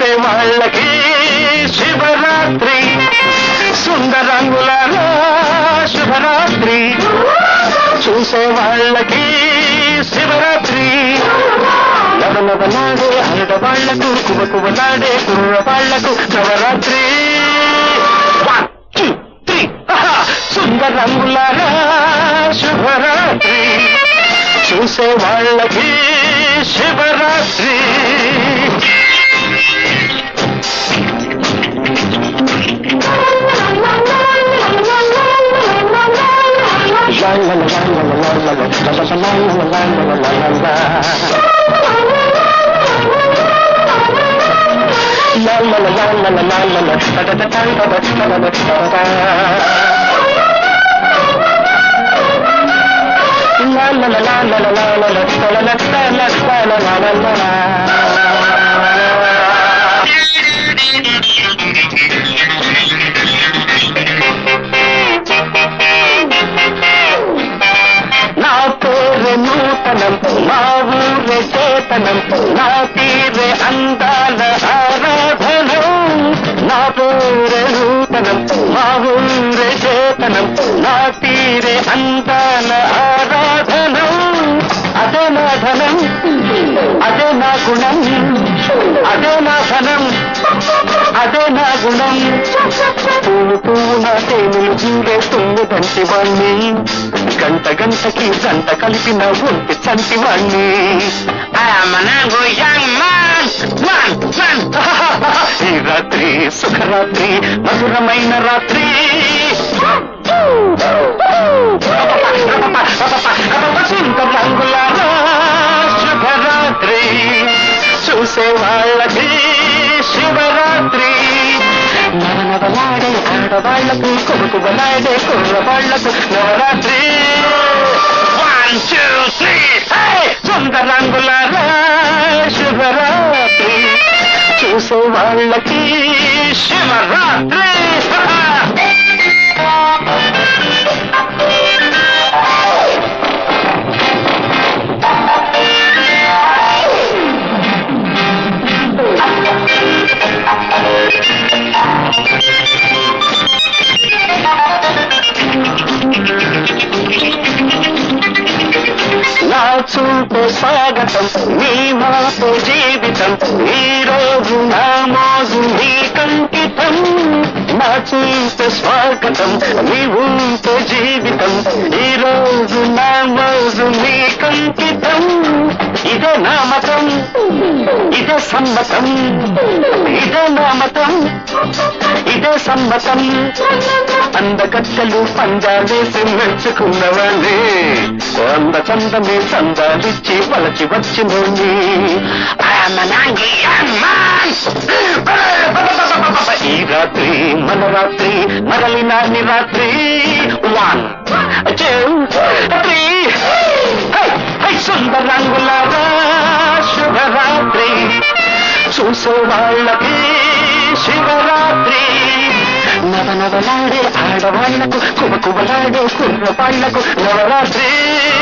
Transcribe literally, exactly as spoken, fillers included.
చూసే వాళ్ళకి శివరాత్రి, సుందరంగులారా శుభరాత్రి. చూసే వాళ్ళకి శివరాత్రి, నవనవనాడే ఆడవాళ్లకు, కువకువలాడే కుర్రవాళ్లకు నవరాత్రి. వన్ టూ త్రీ, సుందరంగులారా శుభరాత్రి. చూసే వాళ్ళకి శివరాత్రి. నా పేరు నూతనం, మా ఊరే చేతనం, నా తీరే అందాల ఆరాధనం. నా పేరు నూతనం, మా ఊరే చేతనం, నా తీరే అందాల ఆరాధనం. అదే నా ధనం, అదే నా గుణం, అదే నా ధనం, అదే నా గుణం. పువ్వు పువ్వు నా తేనెలు చూడే తుమ్మిదంటి వాణ్ణి, గంట గంటకి గంట కలిపిన ఒంటి చంటి వాణ్ణి. ఈ రాత్రి సుఖరాత్రి, మధురమైన రాత్రి. రంగులారా శుభరాత్రి. చూసే వాళ్ళకి శివరాత్రి. నవనవలాడే ఆడవాళ్లకు, కుబకుబలాడే కుర్రవాళ్లకు నవరాత్రి. వన్ టూ త్రీ, సుందరంగులారా శుభరాత్రి. చూసే వాళ్ళకి శివరాత్రి. నా చూపు స్వాగతం, నీ మాపు జీవితం, ఈ రోజు నా మోజు నీ కంకితం. నా చూపు స్వాగతం, నీ ఊపు జీవితం, ఈ రోజు నా మోజు నీ కంకితం. ఇదే నా మతం, ఇదే సమ్మతం, ఇదే నా మతం, ఇదే సమ్మతం. అందగత్తలు పంజాలేసి మెచ్చుకున్నవాణ్ణి, అంద చందమే చందాలిచ్చి వలచి వచ్చినోని. ఈ రాత్రి మన రాత్రి, మరలి నాని రాత్రి. వన్ టూ త్రీ, సుందరంగులారా శుభరాత్రి. చూసే వాళ్ళకి శివరాత్రి. నవనవలాడే ఆడవాళ్లకు, కువకువలాడే కుర్రవాళ్లకు నవరాత్రి.